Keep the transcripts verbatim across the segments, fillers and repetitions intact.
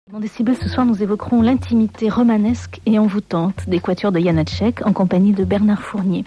Dans Décibel, ce soir, nous évoquerons l'intimité romanesque et envoûtante des quatuors de Janáček en compagnie de Bernard Fournier.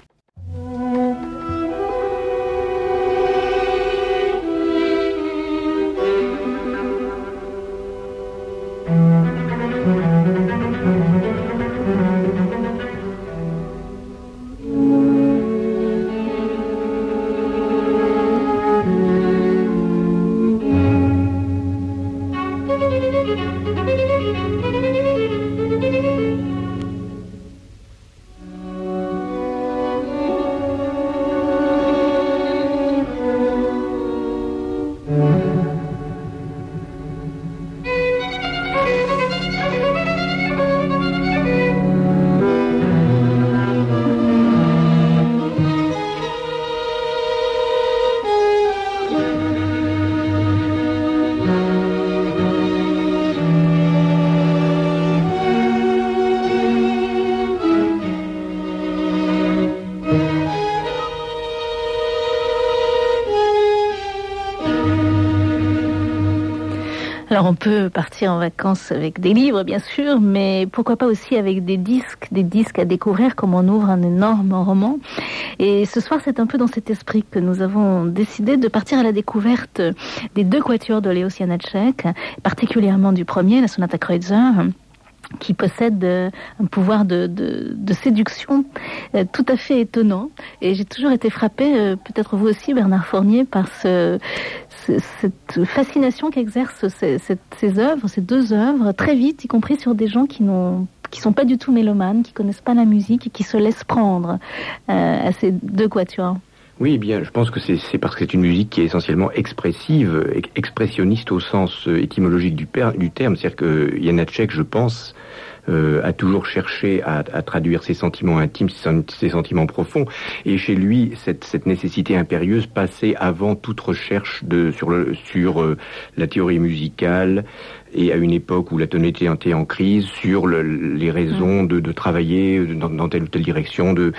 Alors on peut partir en vacances avec des livres bien sûr, mais pourquoi pas aussi avec des disques, des disques à découvrir comme on ouvre un énorme roman. Et ce soir c'est un peu dans cet esprit que nous avons décidé de partir à la découverte des deux quatuors de Leos Janáček, particulièrement du premier, la Sonata Kreutzer, qui possède euh, un pouvoir de, de, de séduction euh, tout à fait étonnant. Et j'ai toujours été frappée, euh, peut-être vous aussi Bernard Fournier, par ce, ce, cette fascination qu'exercent ces, ces, ces œuvres, ces deux œuvres, très vite, y compris sur des gens qui n'ont qui sont pas du tout mélomanes, qui connaissent pas la musique et qui se laissent prendre euh, à ces deux quatuors. Oui, eh bien, je pense que c'est, c'est parce que c'est une musique qui est essentiellement expressive, expressionniste au sens étymologique du, per, du terme. C'est-à-dire que Janáček, je pense, euh, a toujours cherché à, à traduire ses sentiments intimes, ses sentiments profonds. Et chez lui, cette, cette nécessité impérieuse passait avant toute recherche de, sur, le, sur euh, la théorie musicale, et à une époque où la tonalité était en crise, sur le, les raisons de, de travailler dans, dans telle ou telle direction, de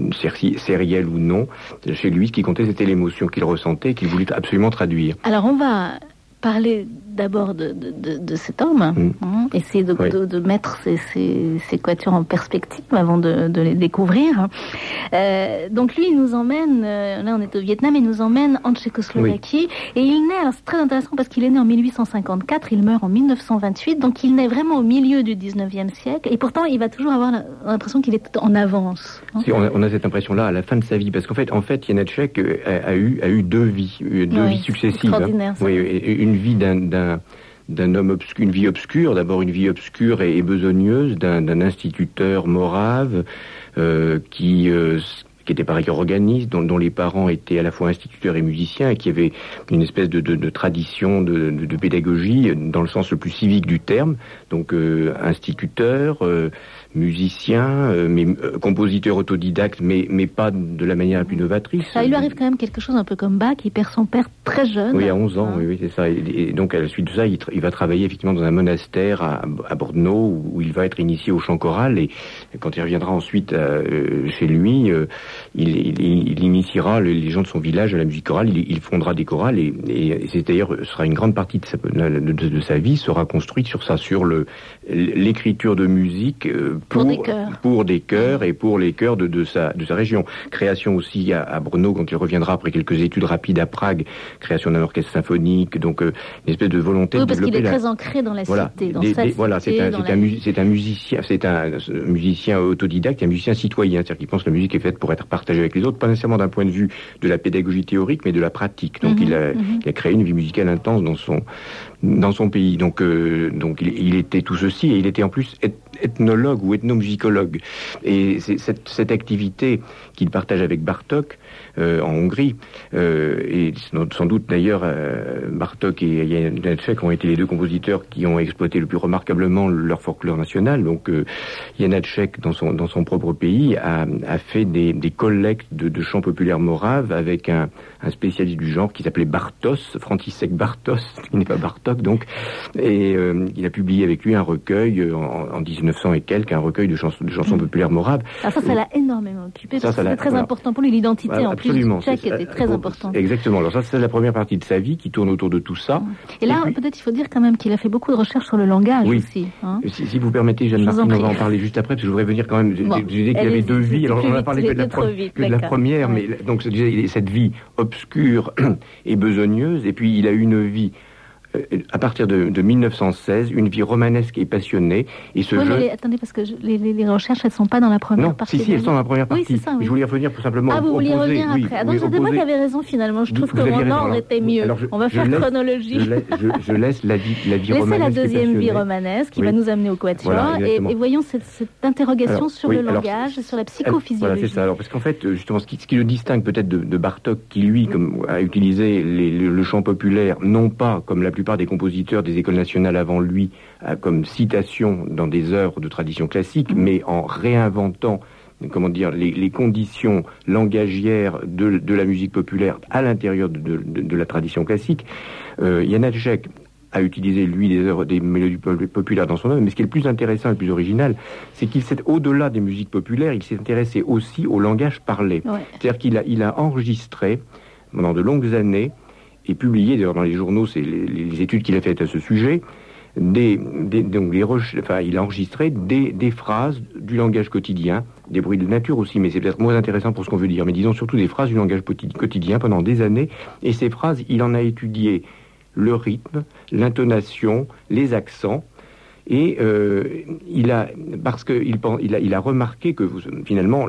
sérielle ou non. Chez lui, ce qui comptait, c'était l'émotion qu'il ressentait et qu'il voulait absolument traduire. Alors on va parler d'abord de, de, de, de cet homme, mmh. hein, essayer de, oui. de, de mettre ces, ces, ces quatuors en perspective avant de, de les découvrir. Euh, donc lui, il nous emmène, euh, là on est au Vietnam, il nous emmène en Tchécoslovaquie, oui. et il naît, alors c'est très intéressant parce qu'il est né en dix-huit cent cinquante-quatre, il meurt en dix-neuf cent vingt-huit, donc il naît vraiment au milieu du dix-neuvième siècle, et pourtant il va toujours avoir l'impression qu'il est en avance. Hein. Si, on, a, on a cette impression-là à la fin de sa vie, parce qu'en fait, en fait Janáček a, a, eu, a eu deux vies, deux oui, vies successives. Extraordinaire. Hein. Oui, une vie d'un, d'un, d'un homme obscur, une vie obscure, d'abord une vie obscure et, et besogneuse, d'un, d'un instituteur morave euh, qui, euh, qui était par ailleurs organiste, dont, dont les parents étaient à la fois instituteurs et musiciens, et qui avait une espèce de, de, de tradition de, de, de pédagogie dans le sens le plus civique du terme, donc euh, instituteur, euh, musicien, euh, mais euh, compositeur autodidacte, mais mais pas de la manière la plus novatrice. Ah, il lui arrive quand même quelque chose un peu comme Bach, il perd son père très jeune. Oui, à onze ans, ah. oui, oui, c'est ça. Et, et donc à la suite de ça, il, tra- il va travailler effectivement dans un monastère à, à Brno, où, où il va être initié au chant choral, et, et quand il reviendra ensuite euh, chez lui, euh, il, il, il initiera les, les gens de son village à la musique chorale, il, il fondera des chorales, et, et, et c'est d'ailleurs, sera une grande partie de sa, de, de, de sa vie sera construite sur ça, sur le, l'écriture de musique euh, Pour, pour des chœurs, pour des chœurs et pour les chœurs de, de, sa, de sa région. Création aussi à, à Brno, quand il reviendra après quelques études rapides à Prague, création d'un orchestre symphonique, donc euh, une espèce de volonté oui, de développer... Oui, parce qu'il est la... très ancré dans la voilà, cité, dans des, sa des, cité, Voilà, c'est un, dans c'est, la... un, c'est un musicien, c'est un musicien autodidacte, un musicien citoyen, c'est-à-dire qu'il pense que la musique est faite pour être partagée avec les autres, pas nécessairement d'un point de vue de la pédagogie théorique, mais de la pratique. Donc mm-hmm, il, a, mm-hmm. il a créé une vie musicale intense dans son, dans son pays. Donc, euh, donc il, il était tout ceci, et il était en plus ethnologue ou ethnomusicologue. Et c'est cette, cette activité qu'il partage avec Bartók euh, en Hongrie, euh, et sans doute d'ailleurs euh, Bartók et Janáček ont été les deux compositeurs qui ont exploité le plus remarquablement leur folklore national. Donc euh, Janáček, dans son, dans son propre pays, a, a fait des, des collectes de, de chants populaires moraves avec un, un spécialiste du genre qui s'appelait Bartos, František Bartos, qui n'est pas Bartók donc, et euh, il a publié avec lui un recueil en, en dix-neuf neuf cents et quelques, un recueil de chansons, de chansons mmh. populaires moraves. Ah, ça, ça l'a énormément occupé, ça, ça c'était très voilà. important pour lui, l'identité voilà, en absolument. plus tchèque était très importante. Exactement, alors ça, c'est la première partie de sa vie qui tourne autour de tout ça. Mmh. Et là, et puis, peut-être il faut dire quand même qu'il a fait beaucoup de recherches sur le langage oui. aussi. Hein. Si, si vous permettez, Jeanne-Martine, on va en parler juste après, parce que je voudrais venir quand même, bon, je disais qu'il avait deux vies, alors on a parlé que de la, pro- vite, que de la première, ouais. mais donc cette vie obscure et besogneuse, et puis il a eu une vie à partir de, de mille neuf cent seize, une vie romanesque et passionnée. Et ce oui, jeu... mais attendez, parce que je, les, les, les recherches, elles ne sont pas dans la première non, partie. Si, si, elles sont dans la première partie. Oui, c'est ça, oui. Je voulais y revenir pour simplement Ah, vous vouliez revenir oui, après. Ah, donc oui, c'était moi qui avais raison finalement. Je trouve vous, que mon ordre était mieux. Alors, je, On va faire laisse, chronologie. Je laisse, je, je laisse la vie, la vie Laissez romanesque la deuxième vie romanesque qui oui. va nous amener au quatuor. Voilà, et, et voyons cette, cette interrogation alors, sur oui, le alors, langage et sur la psychophysiologie. Voilà, c'est ça. Alors, parce qu'en fait, justement, ce qui, ce qui le distingue peut-être de, de Bartók, qui lui comme, a utilisé les, le, le chant populaire, non pas comme la plupart des compositeurs des écoles nationales avant lui, comme citation dans des œuvres de tradition classique, mmh. mais en réinventant, comment dire, les, les conditions langagières de, de la musique populaire à l'intérieur de, de, de la tradition classique. Euh, Janáček a utilisé, lui, des œuvres, des mélodies populaires dans son œuvre, mais ce qui est le plus intéressant et le plus original, c'est qu'il s'est, au-delà des musiques populaires, il s'est intéressé aussi au langage parlé. Ouais. C'est-à-dire qu'il a, il a enregistré, pendant de longues années, et publié, d'ailleurs dans les journaux, c'est les, les études qu'il a faites à ce sujet, Des, des, donc les roches, enfin, il a enregistré des, des phrases du langage quotidien, des bruits de nature aussi, mais c'est peut-être moins intéressant pour ce qu'on veut dire, mais disons surtout des phrases du langage quotidien pendant des années, et ces phrases, il en a étudié le rythme, l'intonation, les accents, et euh, il a, parce qu'il il a, il a remarqué que finalement,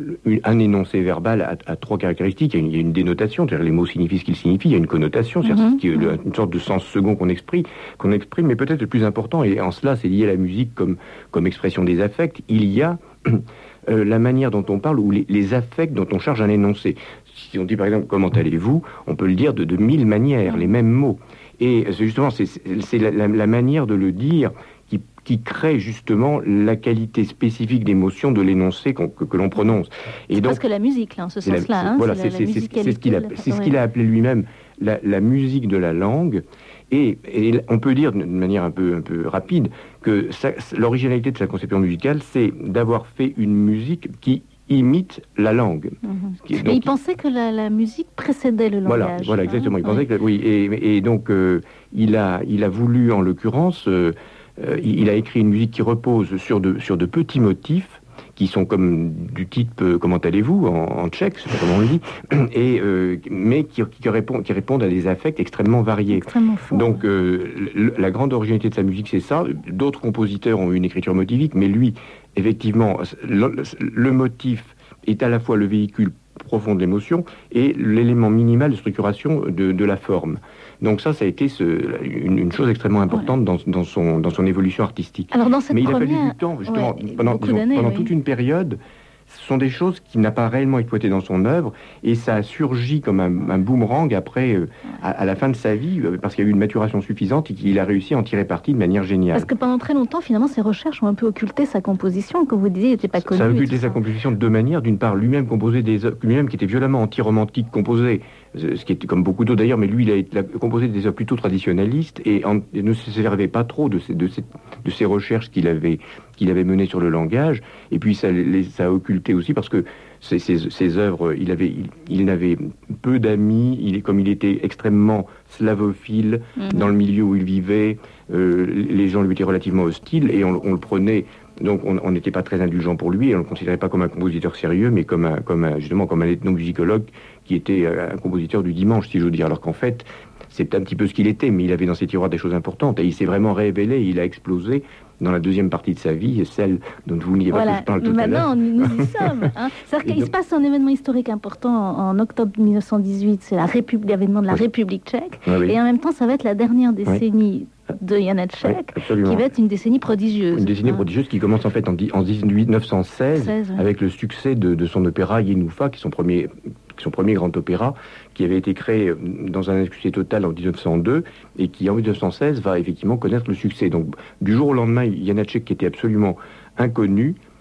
un énoncé verbal a, a trois caractéristiques. Il y a une, il y a une dénotation, c'est-à-dire les mots signifient ce qu'ils signifient. Il y a une connotation, c'est-à-dire mm-hmm. qui est une sorte de sens second qu'on exprime, qu'on exprime, mais peut-être le plus important, et en cela c'est lié à la musique comme, comme expression des affects, il y a euh, la manière dont on parle ou les, les affects dont on charge un énoncé. Si on dit par exemple « comment allez-vous ?», on peut le dire de, de mille manières, les mêmes mots. Et c'est justement, c'est, c'est la, la, la manière de le dire qui, qui crée justement la qualité spécifique d'émotion de l'énoncé qu'on, que, que l'on prononce. Et c'est donc, presque la musique, là, en ce sens-là. Hein, voilà, c'est, c'est, la, c'est, la c'est, c'est ce qu'il a, c'est ce qu'il a appelé lui-même la, la musique de la langue. Et, et on peut dire d'une manière un peu, un peu rapide que ça, l'originalité de sa conception musicale, c'est d'avoir fait une musique qui imite la langue. Mmh. Mais il pensait que la, la musique précédait le voilà, langage. Voilà, exactement. Hein, il pensait ouais. que, oui, et, et donc euh, il, a, il a voulu, en l'occurrence, euh, euh, il a écrit une musique qui repose sur de, sur de petits motifs, qui sont comme du type euh, « Comment allez-vous » en, en tchèque, c'est pas comment on le dit, et, euh, mais qui, qui, répond, qui répondent à des affects extrêmement variés. Extrêmement fort. Donc euh, le, la grande originalité de sa musique, c'est ça. D'autres compositeurs ont eu une écriture motivique, mais lui, effectivement, le, le motif est à la fois le véhicule profond de l'émotion et l'élément minimal de structuration de, de la forme. Donc ça, ça a été ce, une, une chose extrêmement importante ouais. dans, dans, son, dans son évolution artistique. Alors dans cette Mais il première... a fallu du temps, justement, ouais, pendant, disons, pendant oui. toute une période. Ce sont des choses qu'il n'a pas réellement exploitées dans son œuvre, et ça a surgi comme un, un boomerang après, euh, à, à la fin de sa vie, euh, parce qu'il y a eu une maturation suffisante et qu'il a réussi à en tirer parti de manière géniale. Parce que pendant très longtemps, finalement, ses recherches ont un peu occulté sa composition, comme vous disiez, il n'était pas connu. Ça a occulté sa composition de deux manières. D'une part, lui-même composait des œuvres, lui-même qui était violemment anti-romantique, composé, ce qui était comme beaucoup d'autres d'ailleurs, mais lui, il a, il a composé des œuvres plutôt traditionnalistes et, en, et ne se servait pas trop de ces, de ces, de ces recherches qu'il avait, qu'il avait menées sur le langage. Et puis ça, les, ça a occulté aussi parce que ces, ces, ces œuvres, il avait, il, il n'avait peu d'amis. Il, comme il était extrêmement slavophile mm-hmm. dans le milieu où il vivait, euh, les gens lui étaient relativement hostiles et on, on le prenait. Donc on n'était pas très indulgent pour lui et on ne le considérait pas comme un compositeur sérieux, mais comme un, comme un, justement comme un ethnomusicologue qui était un compositeur du dimanche, si je veux dire. Alors qu'en fait, c'est un petit peu ce qu'il était, mais il avait dans ses tiroirs des choses importantes et il s'est vraiment révélé, il a explosé dans la deuxième partie de sa vie, celle dont vous vouliez voilà. pas que je parle tout Maintenant, à l'heure. Maintenant, nous y sommes. Hein. C'est-à-dire qu'il donc... se passe un événement historique important en, en octobre mille neuf cent dix-huit, c'est la République, l'événement de la oui. République tchèque, oui, oui. et en même temps, ça va être la dernière décennie oui. de Janáček, oui, qui va être une décennie prodigieuse. Une décennie hein. prodigieuse qui commence en fait en, en dix-huit neuf cent seize, seize, oui. avec le succès de, de son opéra Yenoufa, qui est son premier... son premier grand opéra, qui avait été créé dans un succès total en dix-neuf cent deux, et qui en dix-neuf cent seize va effectivement connaître le succès. Donc du jour au lendemain, Janáček, qui était absolument inconnu,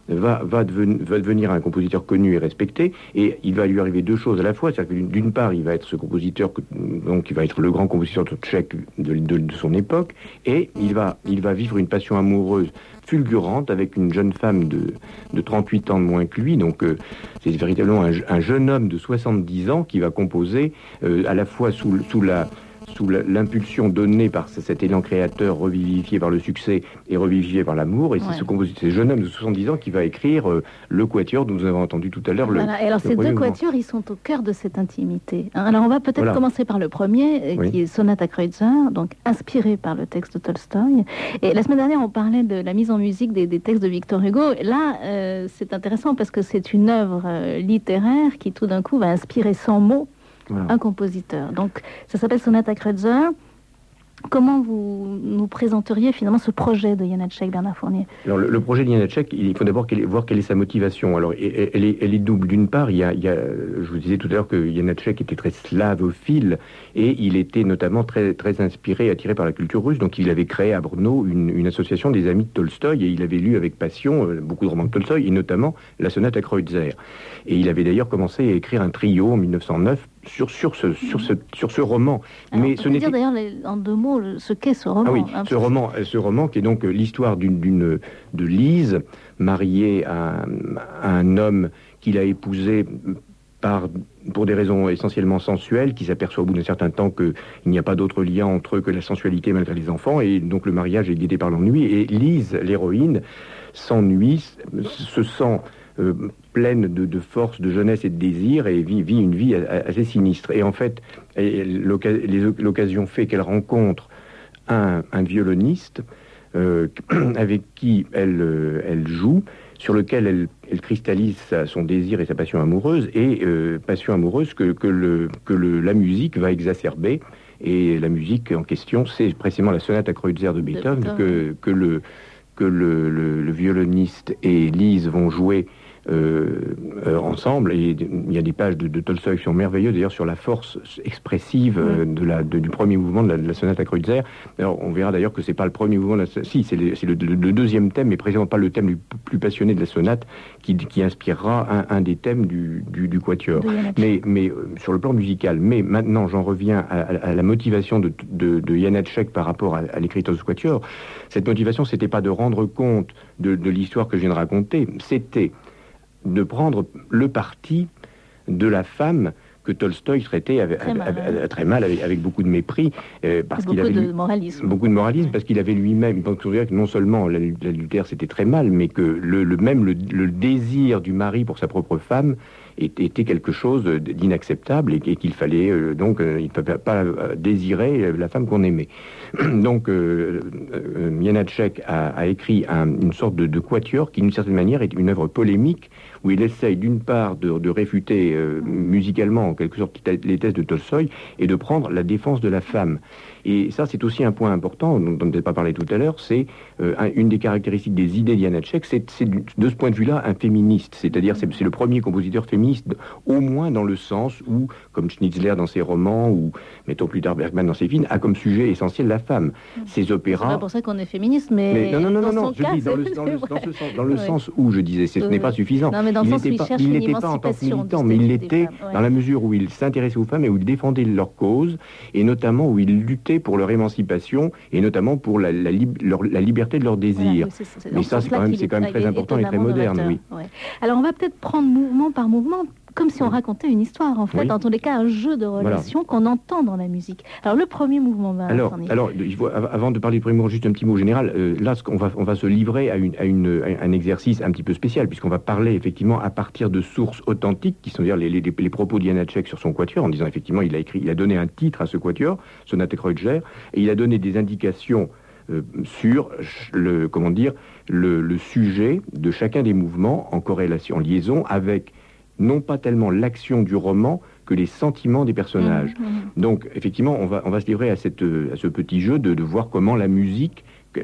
va, va, deven, va devenir un compositeur connu et respecté, et il va lui arriver deux choses à la fois, c'est-à-dire que d'une part, il va être ce compositeur, donc il va être le grand compositeur tchèque de, de, de son époque, et il va, il va vivre une passion amoureuse fulgurante avec une jeune femme de, de trente-huit ans de moins que lui, donc euh, c'est véritablement un, un jeune homme de soixante-dix ans qui va composer euh, à la fois sous, sous la sous l'impulsion donnée par cet élan créateur revivifié par le succès et revivifié par l'amour, et ouais. c'est ce compositeur, ce jeune homme de soixante-dix ans qui va écrire euh, le quatuor dont nous avons entendu tout à l'heure. Voilà. Et alors ces deux quatuors, ils sont au cœur de cette intimité. Alors on va peut-être voilà. commencer par le premier, oui. qui est Sonate à Kreutzer, donc inspiré par le texte de Tolstoï. Et la semaine dernière, on parlait de la mise en musique des, des textes de Victor Hugo. Là, euh, c'est intéressant parce que c'est une œuvre euh, littéraire qui tout d'un coup va inspirer sans mots Voilà. un compositeur. Donc, ça s'appelle Sonate à Kreutzer. Comment vous nous présenteriez finalement ce projet de Janacek, Bernard Fournier? Alors, le, le projet de Janacek, il faut d'abord quelle, voir quelle est sa motivation. Alors, elle, elle, est, elle est double. D'une part, il y, a, il y a, je vous disais tout à l'heure que Janacek était très slavophile et il était notamment très, très inspiré, attiré par la culture russe. Donc, il avait créé à Brno une, une association des amis de Tolstoï et il avait lu avec passion euh, beaucoup de romans de Tolstoï et notamment la Sonate à Kreutzer. Et il avait d'ailleurs commencé à écrire un trio en mille neuf cent neuf sur, sur, ce, sur, ce, sur ce roman. Alors, mais on ce peut dire d'ailleurs en deux mots ce qu'est ce roman. Ah oui, hein, ce, roman ce roman qui est donc l'histoire d'une, d'une, de Lise, mariée à, à un homme qu'il a épousé par, pour des raisons essentiellement sensuelles, qui s'aperçoit au bout d'un certain temps qu'il n'y a pas d'autre lien entre eux que la sensualité malgré les enfants, et donc le mariage est guidé par l'ennui, et Lise, l'héroïne, s'ennuie, se sent... Euh, pleine de, de force, de jeunesse et de désir, et vit, vit une vie assez sinistre. Et en fait, l'occasion fait qu'elle rencontre un, un violoniste euh, avec qui elle, euh, elle joue, sur lequel elle, elle cristallise sa, son désir et sa passion amoureuse, et euh, passion amoureuse que, que, le, que le, la musique va exacerber. Et la musique en question, c'est précisément la sonate à Kreutzer de Beethoven, de que, que, le, que le, le, le violoniste et Lise vont jouer Euh, euh, ensemble, et il y a des pages de, de Tolstoï qui sont merveilleuses d'ailleurs sur la force expressive euh, de la, de, du premier mouvement de la, de la sonate à Kreutzer. Alors on verra d'ailleurs que c'est pas le premier mouvement de la, si c'est, le, c'est le, le, le deuxième thème, mais précisément pas le thème le plus passionné de la sonate qui, qui inspirera un, un des thèmes du, du, du quatuor. Mais, mais euh, sur le plan musical. Mais maintenant j'en reviens à, à, à la motivation de, de, de Janacek par rapport à, à l'écriture de ce quatuor. Cette motivation, c'était pas de rendre compte de, de l'histoire que je viens de raconter, c'était de prendre le parti de la femme que Tolstoï traitait avec, très, mal, avec, avec, très mal, avec, avec beaucoup de mépris, euh, parce beaucoup qu'il avait de lui, moralisme. Beaucoup de moralisme, parce qu'il avait lui-même, que non seulement l'adultère c'était très mal, mais que le, le même le, le désir du mari pour sa propre femme était quelque chose d'inacceptable et, et qu'il fallait euh, donc euh, il ne fallait pas désirer la femme qu'on aimait. Donc euh, euh, Janacek a, a écrit un, une sorte de, de quatuor qui d'une certaine manière est une œuvre polémique où il essaye d'une part de, de réfuter euh, musicalement en quelque sorte les thèses de Tolstoï et de prendre la défense de la femme. Et ça, c'est aussi un point important, dont on n'a peut-être pas parlé tout à l'heure, c'est euh, un, une des caractéristiques des idées de Janacek, c'est, c'est de ce point de vue-là un féministe, c'est-à-dire c'est, c'est le premier compositeur féministe, au moins dans le sens où, comme Schnitzler dans ses romans, ou mettons plus tard Bergman dans ses films, a comme sujet essentiel la femme. Ses opéras... C'est pas pour ça qu'on est féministe, mais... mais non, non, non, dans non, son je cas, dis dans le, dans le, dans ce sens, dans le ouais. sens où, je disais, ce oui. n'est pas suffisant. Non, mais dans le il sens où il pas, cherche il une n'était pas en tant que militant, mais il l'était ouais. dans la mesure où il s'intéressait aux femmes et où il défendait leur cause, et notamment où il luttait pour leur émancipation, et notamment pour la, la, lib- leur, la liberté de leur désir. Voilà, oui, c'est, c'est mais ça, c'est quand même, c'est quand même très important et très moderne. Oui. Ouais. Alors, on va peut-être prendre mouvement par mouvement, comme si on racontait une histoire, en fait, oui. dans tous les cas, un jeu de relations voilà. qu'on entend dans la musique. Alors, le premier mouvement va... Alors, alors il faut, avant de parler du premier mouvement, juste un petit mot général. Euh, là, ce qu'on va, on va se livrer à, une, à, une, à un exercice un petit peu spécial, puisqu'on va parler, effectivement, à partir de sources authentiques, qui sont dire les, les, les propos de Janacek sur son quatuor, en disant, effectivement, il a, écrit, il a donné un titre à ce quatuor, Sonate à Kreutzer, et il a donné des indications euh, sur le, comment dire, le, le sujet de chacun des mouvements en corrélation, en liaison avec non pas tellement l'action du roman que les sentiments des personnages. Mmh, mmh. Donc, effectivement, on va, on va se livrer à, cette, à ce petit jeu de, de voir comment la musique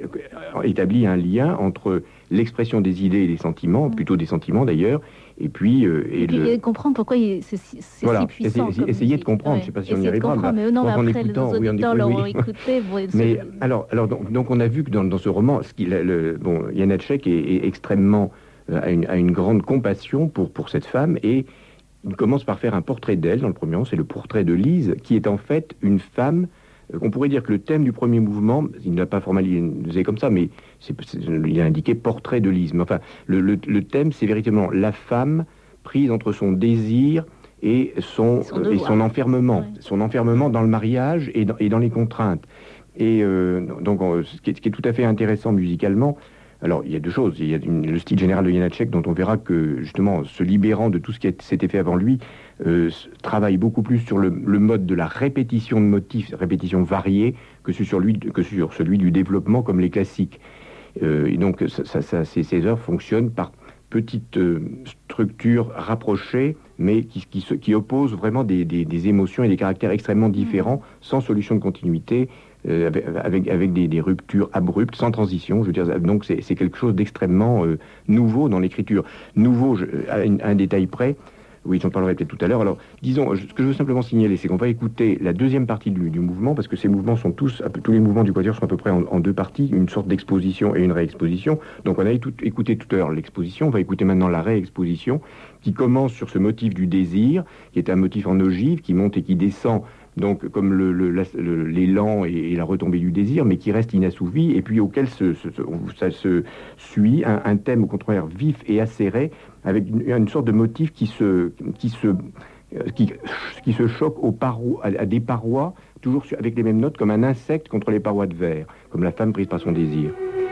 établit un lien entre l'expression des idées et des sentiments, mmh. plutôt des sentiments d'ailleurs, et puis... Euh, et, et puis le... comprendre pourquoi il, c'est, c'est voilà. si puissant. Essayez, essayez de comprendre, ouais. je ne sais pas si essayez on y arrivera. Bah, mais non, mais après, écoutant, les auditeurs oui, l'auront oui. écouté. Bon, mais alors, alors donc, donc, on a vu que dans, dans ce roman, ce qu'il, le, bon, Janacek est, est extrêmement... a une, a une grande compassion pour, pour cette femme, et il commence par faire un portrait d'elle. Dans le premier mouvement, c'est le portrait de Lise, qui est en fait une femme. On pourrait dire que le thème du premier mouvement, il ne l'a pas formalisé comme ça, mais c'est, c'est, il a indiqué portrait de Lise. Mais enfin, le, le, le thème, c'est véritablement la femme prise entre son désir et son, son, et son enfermement, ouais. son enfermement dans le mariage et dans, et dans les contraintes. Et euh, donc, ce qui, est, ce qui est tout à fait intéressant musicalement, alors il y a deux choses. Il y a une, le style général de Janáček, dont on verra que, justement, se libérant de tout ce qui s'était fait avant lui, euh, travaille beaucoup plus sur le, le mode de la répétition de motifs, répétition variée, que sur, celui, que sur celui du développement comme les classiques. Euh, et donc, ça, ça, ça, ces, ces œuvres fonctionnent par petites euh, structures rapprochées, mais qui, qui, qui opposent vraiment des, des, des émotions et des caractères extrêmement différents, sans solution de continuité, euh, avec, avec, avec des, des ruptures abruptes, sans transition. Je veux dire, donc c'est, c'est quelque chose d'extrêmement euh, nouveau dans l'écriture. Nouveau, je, à, un, à un détail près. Oui, j'en parlerai peut-être tout à l'heure. Alors, disons, ce que je veux simplement signaler, c'est qu'on va écouter la deuxième partie du, du mouvement, parce que ces mouvements sont tous, tous les mouvements du quatuor sont à peu près en, en deux parties, une sorte d'exposition et une réexposition. Donc, on a tout, écouté tout à l'heure l'exposition, on va écouter maintenant la réexposition, qui commence sur ce motif du désir, qui est un motif en ogive, qui monte et qui descend, donc comme le, le, la, le, l'élan et, et la retombée du désir, mais qui reste inassouvi, et puis auquel se, se, se, ça se suit un, un thème au contraire vif et acéré, avec une, une sorte de motif qui se, qui se, qui, qui se choque aux parois, à, à des parois, toujours avec les mêmes notes, comme un insecte contre les parois de verre, comme la femme prise par son désir.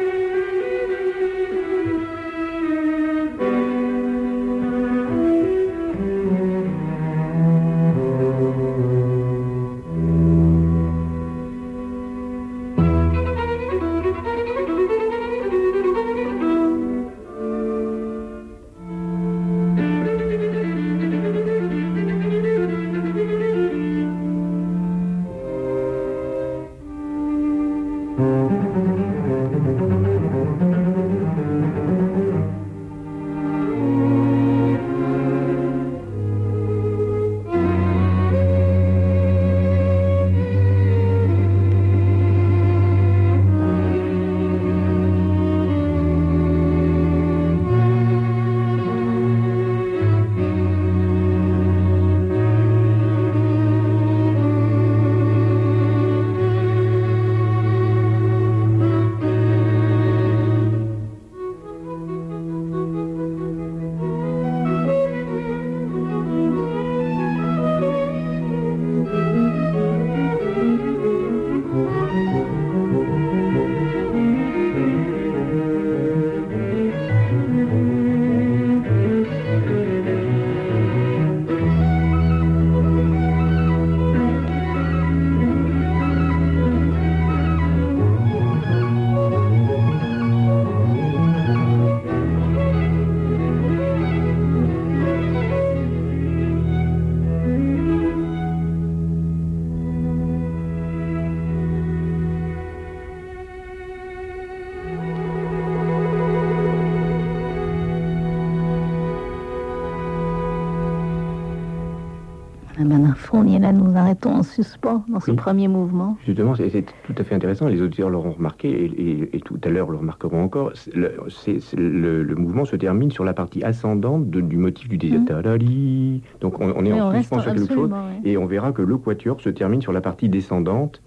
Et là, nous arrêtons en suspens dans ce oui. premier mouvement. Justement, c'est, c'est tout à fait intéressant. Les auditeurs l'auront remarqué, et, et, et tout à l'heure le remarqueront encore. Le, c'est, c'est le, le mouvement se termine sur la partie ascendante de, du motif du désir. Mmh. Donc, on, on est Mais en suspens sur quelque chose, ouais. Et on verra que le quatuor se termine sur la partie descendante.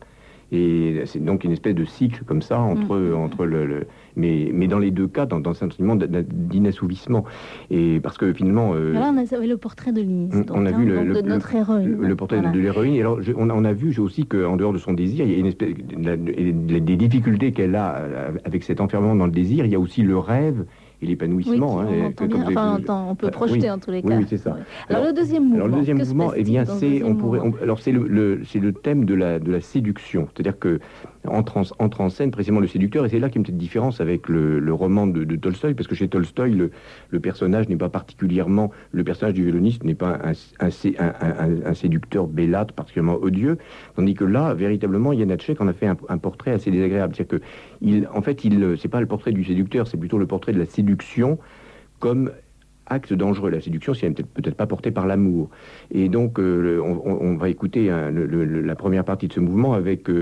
Et c'est donc une espèce de cycle comme ça entre, mmh. entre le, le mais, mais dans les deux cas, dans, dans un sentiment d'inassouvissement. Et parce que finalement, euh, là, on a le portrait de Lise, on, donc, on a hein, vu le, de le, notre héroïne. Le, le portrait voilà. de, de l'héroïne. Et alors, je, on, a, on a vu aussi qu'en dehors de son désir, il y a une espèce la, des difficultés qu'elle a avec cet enfermement dans le désir. Il y a aussi le rêve et l'épanouissement. Oui, hein, on, bien, enfin, on, on peut projeter oui, en tous les oui, cas. Oui, c'est ça. Oui. Alors, alors, le deuxième mouvement. Alors le deuxième que mouvement, eh bien, c'est on pourrait, on, alors c'est le, le c'est le thème de la de la séduction, c'est-à-dire que entre en, entre en scène précisément le séducteur, et c'est là qu'il y a une petite différence avec le, le roman de, de Tolstoï, parce que chez Tolstoï, le, le personnage n'est pas particulièrement, le personnage du violoniste n'est pas un, un, un, un, un séducteur bellâtre particulièrement odieux, tandis que là, véritablement, Janáček en a fait un, un portrait assez désagréable, c'est-à-dire que il, en fait, il, c'est pas le portrait du séducteur, c'est plutôt le portrait de la séduction comme acte dangereux. La séduction, si elle n'est peut-être, peut-être pas portée par l'amour. Et donc, euh, le, on, on va écouter hein, le, le, la première partie de ce mouvement avec euh,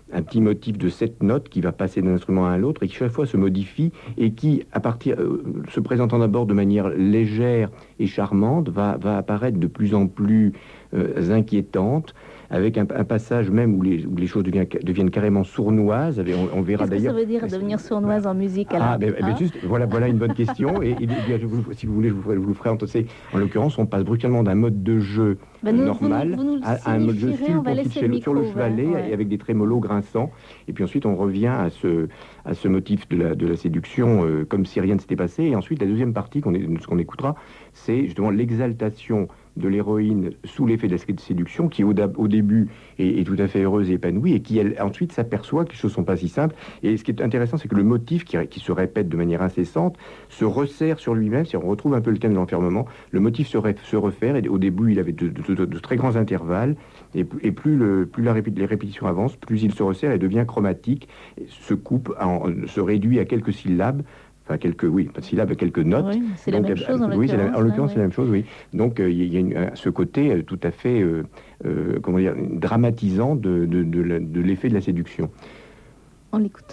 un petit motif de sept notes qui va passer d'un instrument à l'autre et qui chaque fois se modifie et qui, à partir, euh, se présentant d'abord de manière légère et charmante, va, va apparaître de plus en plus euh, inquiétante, avec un, un passage même où les, où les choses deviennent, deviennent carrément sournoises. On, on verra d'ailleurs. Qu'est-ce que ça veut dire devenir sournoise en musique alors? Ah, ben, hein ben juste, voilà, voilà une bonne question. Et, et bien, je vous, si vous voulez, je vous, je vous le ferai entosser. En l'occurrence, on passe brutalement d'un mode de jeu ben nous, normal vous nous, vous nous à, à un mode de jeu sur, le, micro, sur le chevalet, ouais. Et avec des trémolos grinçants. Et puis ensuite, on revient à ce, à ce motif de la, de la séduction, euh, comme si rien ne s'était passé. Et ensuite, la deuxième partie, qu'on est, ce qu'on écoutera, c'est justement l'exaltation de l'héroïne sous l'effet de la séduction, qui au, au début est, est tout à fait heureuse et épanouie, et qui elle, ensuite s'aperçoit que les choses ne sont pas si simples. Et ce qui est intéressant, c'est que le motif qui, qui se répète de manière incessante se resserre sur lui-même. Si on retrouve un peu le thème de l'enfermement, le motif se, ré, se refaire, et au début il avait de, de, de, de très grands intervalles, et, et plus, le, plus la répé, les répétitions avancent, plus il se resserre et devient chromatique, et se coupe, en, se réduit à quelques syllabes, enfin quelques, oui, pas de syllabes, quelques notes. Oui, c'est la même chose en oui, l'occurrence. En l'occurrence, hein, c'est la même chose, oui. Donc il euh, y, y a une, ce côté euh, tout à fait, euh, euh, comment dire, dramatisant de, de, de, de, de l'effet de la séduction. On l'écoute.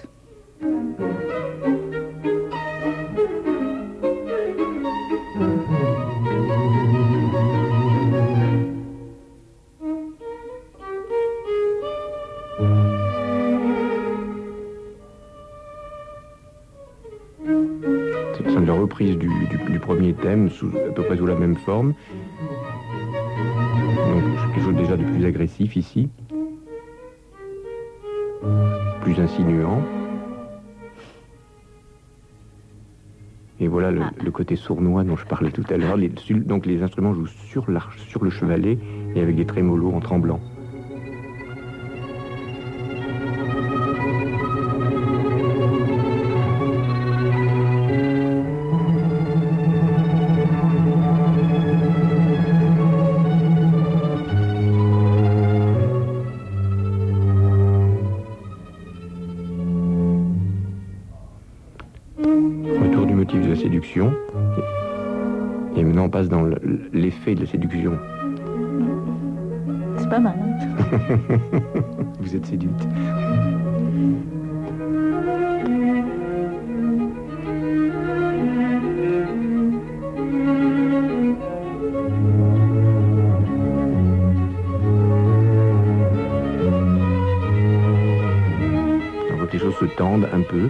C'est la reprise du, du, du premier thème, sous, à peu près sous la même forme. Donc quelque chose déjà de plus agressif ici, plus insinuant. Et voilà le, ah. le côté sournois dont je parlais tout à l'heure. Les, donc les instruments jouent sur, sur le chevalet et avec des trémolos en tremblant. De la séduction, et maintenant on passe dans l'effet de la séduction. C'est pas mal. Hein. Vous êtes séduite. On voit que les choses se tendent un peu.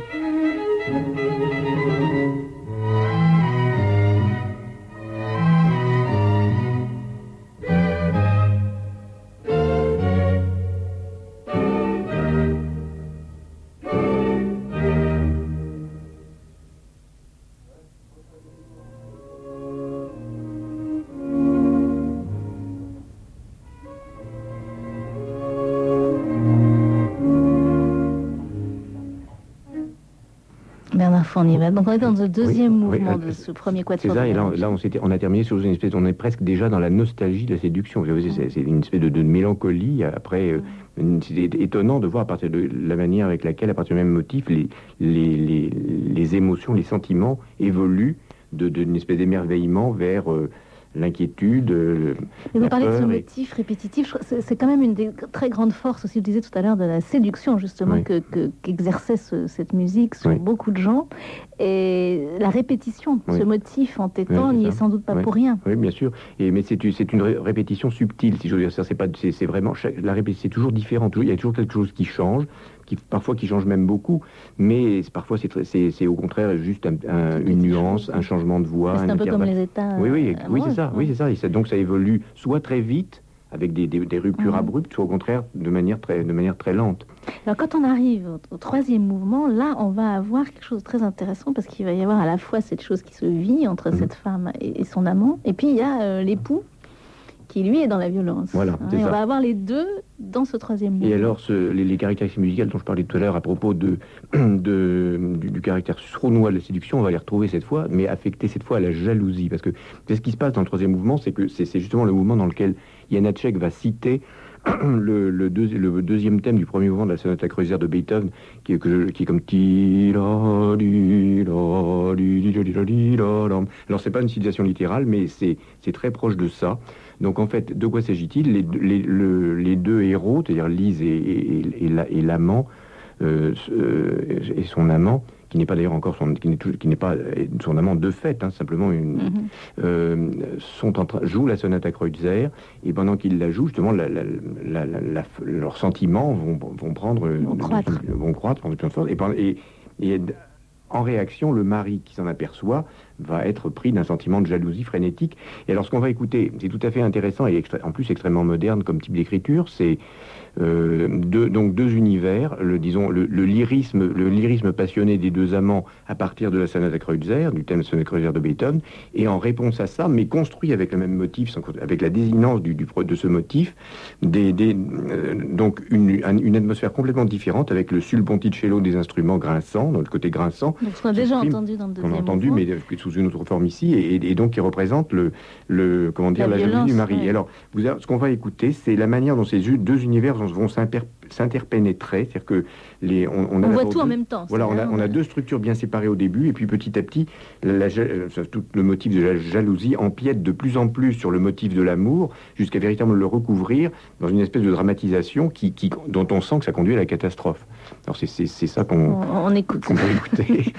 On y va. Donc on est dans le deuxième oui, mouvement oui, de ce premier quatuor. C'est ça, et là, là on, on a terminé sur une espèce, on est presque déjà dans la nostalgie de la séduction. C'est, c'est une espèce de, de mélancolie. Après, euh, c'est étonnant de voir à partir de la manière avec laquelle, à partir du même motif, les, les, les, les émotions, les sentiments évoluent de, d'une espèce d'émerveillement vers euh, l'inquiétude. Euh, et vous parlez de ce et... motif répétitif, c'est, c'est quand même une des très grandes forces, aussi, vous disiez tout à l'heure, de la séduction, justement, oui. que, que, qu'exerçait ce, cette musique sur oui. beaucoup de gens. Et la répétition, oui. ce motif entêtant, n'y oui, est, est sans doute pas oui. pour rien. Oui, bien sûr. Et, mais c'est, c'est une répétition subtile, si je veux dire. C'est, pas, c'est, c'est vraiment, la répétition, c'est toujours différent. Il y a toujours quelque chose qui change, qui, parfois qui change même beaucoup, mais parfois c'est, c'est, c'est au contraire juste un, un, une nuance, un changement de voix. C'est un, un peu intervalle. Comme les états. Oui, oui, euh, oui c'est ça. Oui, c'est ça. Et ça. Donc ça évolue soit très vite, avec des, des, des ruptures mmh. abruptes, soit au contraire de manière très, de manière très lente. Alors quand on arrive au, au troisième mouvement, là on va avoir quelque chose de très intéressant, parce qu'il va y avoir à la fois cette chose qui se vit entre mmh. cette femme et, et son amant, et puis il y a euh, l'époux qui lui est dans la violence. Voilà, hein, et on ça. va avoir les deux dans ce troisième mouvement. Et alors ce, les, les caractéristiques musicales dont je parlais tout à l'heure à propos de, de, du, du caractère sournois de la séduction, on va les retrouver cette fois, mais affectés cette fois à la jalousie. Parce que ce qui se passe dans le troisième mouvement, c'est que c'est, c'est justement le mouvement dans lequel Janáček va citer le, le, deux, le deuxième thème du premier mouvement de la sonate à Kreutzer de Beethoven, qui est, que je, qui est comme ti la di la di di di di la la. Alors c'est pas une citation littérale, mais c'est c'est très proche de ça. Donc en fait, de quoi s'agit-il? les, les, le, les deux héros, c'est-à-dire Lise et, et, et, et l'amant euh, et son amant, qui n'est pas d'ailleurs encore son, qui n'est, qui n'est pas son amant de fait, hein, simplement une, mm-hmm. euh, sont en train, jouent la sonate à Kreutzer, et pendant qu'ils la jouent, justement, la, la, la, la, la, leurs sentiments vont, vont prendre, vont de, croître, de, vont croître, et, et, et en réaction, le mari qui s'en aperçoit va être pris d'un sentiment de jalousie frénétique. Et alors, ce qu'on va écouter, c'est tout à fait intéressant et extra- en plus extrêmement moderne comme type d'écriture, c'est euh, deux, donc deux univers, le, disons, le, le, lyrisme, le lyrisme passionné des deux amants à partir de la sonate à Kreutzer, du thème de la sonate à Kreutzer de Beethoven, et en réponse à ça, mais construit avec le même motif, avec la désinence du, du, de ce motif, des, des, euh, donc une, une atmosphère complètement différente avec le sulponticello des instruments grinçants, dans le côté grinçant. Donc, ce qu'on a déjà entendu dans le deuxième On a entendu, mouvement. mais sous une autre forme ici, et, et donc qui représente le, le comment dire, la, la jalousie du mari. Ouais. Et alors, vous avez, ce qu'on va écouter, c'est la manière dont ces deux univers vont s'interpénétrer, c'est-à-dire que les, on, on, on a voit tout deux, en même temps. Voilà, on a, on a deux structures bien séparées au début, et puis petit à petit, la, la, tout le motif de la jalousie empiète de plus en plus sur le motif de l'amour, jusqu'à véritablement le recouvrir dans une espèce de dramatisation qui, qui, dont on sent que ça conduit à la catastrophe. Alors c'est, c'est, c'est ça qu'on, on, on écoute. qu'on peut écouter.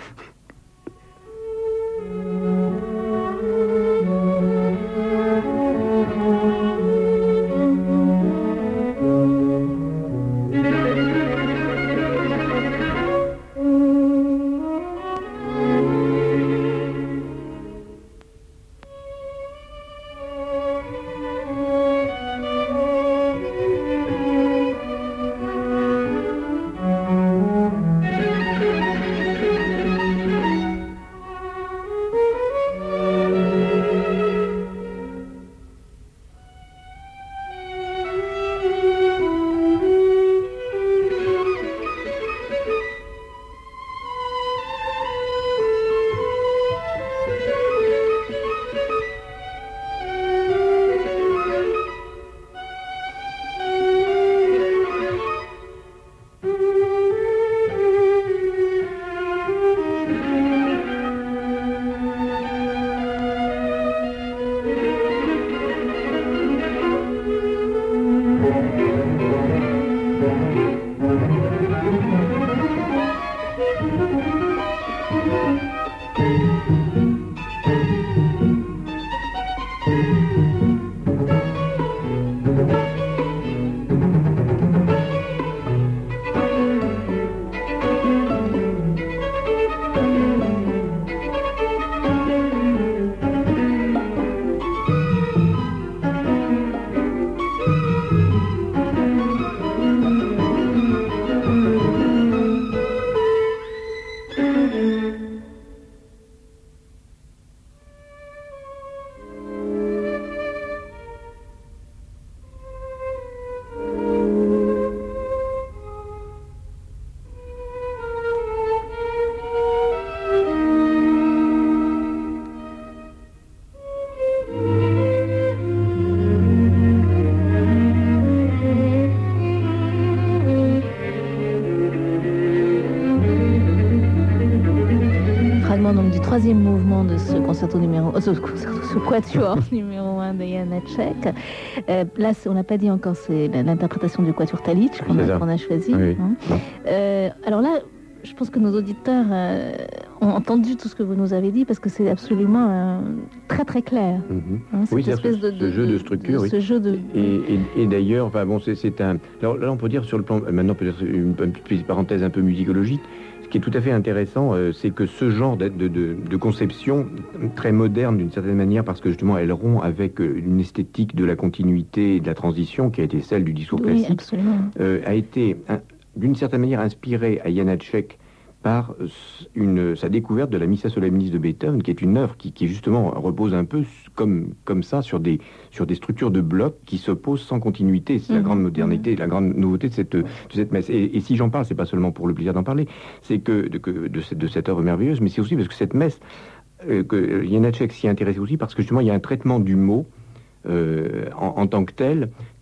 Donc du troisième mouvement de ce concerto numéro, oh, ce, concerto, ce quatuor numéro un de Janáček. Euh, là, on n'a pas dit encore, c'est l'interprétation du quatuor Talić qu'on, qu'on a choisi. Oui. Hein. Euh, alors là, je pense que nos auditeurs euh, ont entendu tout ce que vous nous avez dit parce que c'est absolument euh, très très clair. Mm-hmm. Hein, oui, c'est ce, de, ce de, jeu de structure. De, oui. Ce jeu de... Et, et, et d'ailleurs, enfin bon, c'est, c'est un. Alors là, on peut dire sur le plan, maintenant peut-être une, une petite parenthèse un peu musicologique. Ce qui est tout à fait intéressant, euh, c'est que ce genre de, de, de, de conception très moderne d'une certaine manière, parce que justement elle rompt avec euh, une esthétique de la continuité et de la transition qui a été celle du discours oui, classique, euh, a été un, d'une certaine manière inspirée à Janáček par une, sa découverte de la Missa Solemnis de Beethoven, qui est une œuvre qui, qui justement repose un peu comme, comme ça sur des, sur des structures de blocs qui s'opposent sans continuité. C'est mmh. la grande modernité, la grande nouveauté de cette, de cette messe. Et, et si j'en parle, c'est pas seulement pour le plaisir d'en parler, c'est que de, que, de, cette, de cette œuvre merveilleuse, mais c'est aussi parce que cette messe, euh, que Janáček s'y intéresse aussi parce que justement il y a un traitement du mot euh, en, en tant que tel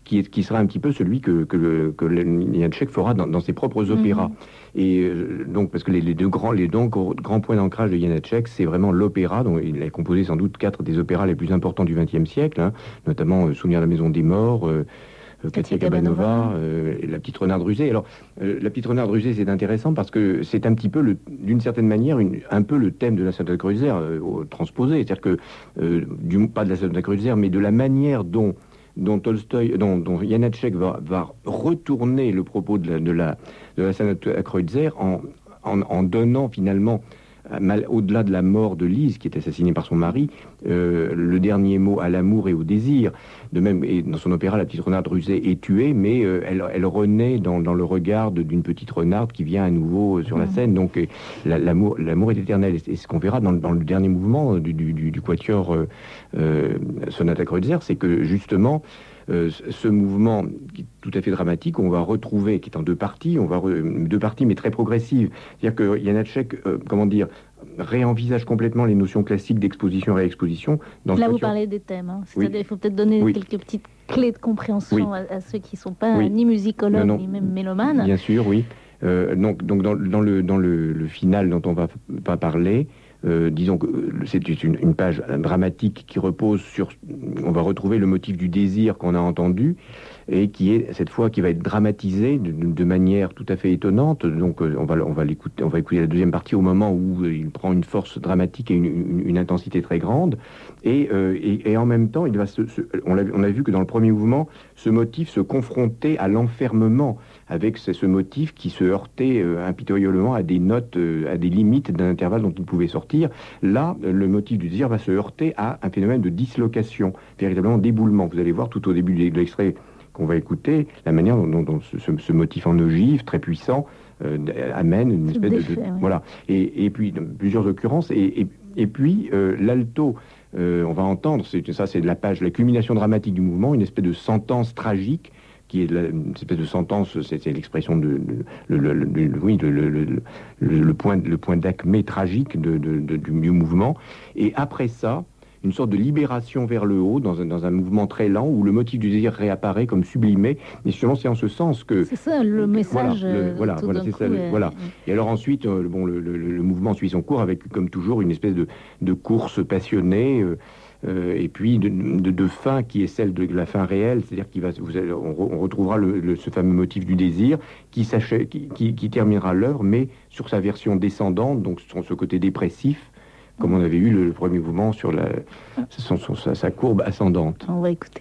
qui, est, qui sera un petit peu celui que, que, le, que Janacek fera dans, dans ses propres opéras. Mm-hmm. Et euh, donc, parce que les, les deux, grands, les deux grands points d'ancrage de Janacek, c'est vraiment l'opéra, dont il a composé sans doute quatre des opéras les plus importants du vingtième siècle, hein, notamment euh, Souvenir de la Maison des Morts, euh, Katia Kabanova, euh, et La Petite Renarde Rusée. Alors, euh, La Petite Renarde Rusée, c'est intéressant parce que c'est un petit peu, le, d'une certaine manière, une, un peu le thème de la Sonate Kreutzer euh, transposé. C'est-à-dire que, euh, du, pas de la Sonate Kreutzer, mais de la manière dont, dont Tolstoï, dont, dont Janacek va, va retourner le propos de la, de la, de la Sonate Kreutzer en, en, en donnant finalement, Mal, au-delà de la mort de Lise, qui est assassinée par son mari, euh, le dernier mot à l'amour et au désir. De même, et dans son opéra, la petite renarde rusée est tuée, mais euh, elle, elle renaît dans, dans le regard de, d'une petite renarde qui vient à nouveau sur la scène. Donc euh, la, l'amour, l'amour est éternel. Et, et ce qu'on verra dans, dans le dernier mouvement du, du, du, du quatuor euh, euh, Sonata Kreutzer, c'est que justement, Euh, ce mouvement qui est tout à fait dramatique, on va retrouver, qui est en deux parties, on va re, deux parties mais très progressives. C'est-à-dire que Janacek, euh, comment dire, réenvisage complètement les notions classiques d'exposition et réexposition. Dans Là, vous parlez des thèmes. Hein. C'est-à-dire, oui. Il faut peut-être donner oui. quelques petites clés de compréhension oui. à, à ceux qui ne sont pas oui. ni musicologues non, non. ni même mélomanes. Bien sûr, oui. Euh, donc, donc dans, dans, le, dans le, le final dont on va pas parler. Euh, disons que c'est une, une page dramatique qui repose sur... On va retrouver le motif du désir qu'on a entendu et qui est, cette fois, qui va être dramatisé de, de manière tout à fait étonnante. Donc, on va, on va l'écouter, on va écouter la deuxième partie au moment où il prend une force dramatique et une, une, une intensité très grande. Et, euh, et, et en même temps, il va se, se, on, a, on a vu que dans le premier mouvement, ce motif se confrontait à l'enfermement avec ce, ce motif qui se heurtait euh, impitoyablement à des notes, euh, à des limites d'un intervalle dont il pouvait sortir. Là, le motif du désir va se heurter à un phénomène de dislocation, véritablement d'éboulement. Vous allez voir tout au début de l'extrait qu'on va écouter, la manière dont, dont ce, ce, ce motif en ogive, très puissant, euh, amène une espèce de... de, de oui. Voilà. Et, et puis, dans plusieurs occurrences, et, et, et puis euh, l'alto, euh, on va entendre, c'est, ça c'est de la page, la culmination dramatique du mouvement, une espèce de sentence tragique, qui est la, une espèce de sentence, c'est, c'est l'expression de, de, le, le, le, oui, de, le, le, le, le point, le point d'acmé tragique de, de, de, du, du mouvement. Et après ça, une sorte de libération vers le haut, dans un, dans un mouvement très lent, où le motif du désir réapparaît comme sublimé. Et justement, c'est en ce sens que... C'est ça, le message... Voilà, le, voilà, voilà c'est ça. Le, euh, voilà. Et alors ensuite, euh, bon, le, le, le mouvement suit son cours avec, comme toujours, une espèce de, de course passionnée... Euh, Euh, et puis de, de, de fin qui est celle de la fin réelle, c'est-à-dire qu'il va, vous allez, on, re, on retrouvera le, le, ce fameux motif du désir qui, qui, qui, qui terminera l'œuvre, mais sur sa version descendante, donc sur ce côté dépressif, comme on avait eu le, le premier mouvement sur, la, son, son, sa, sa courbe ascendante. On va écouter.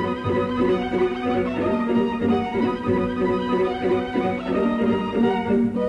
Thank you.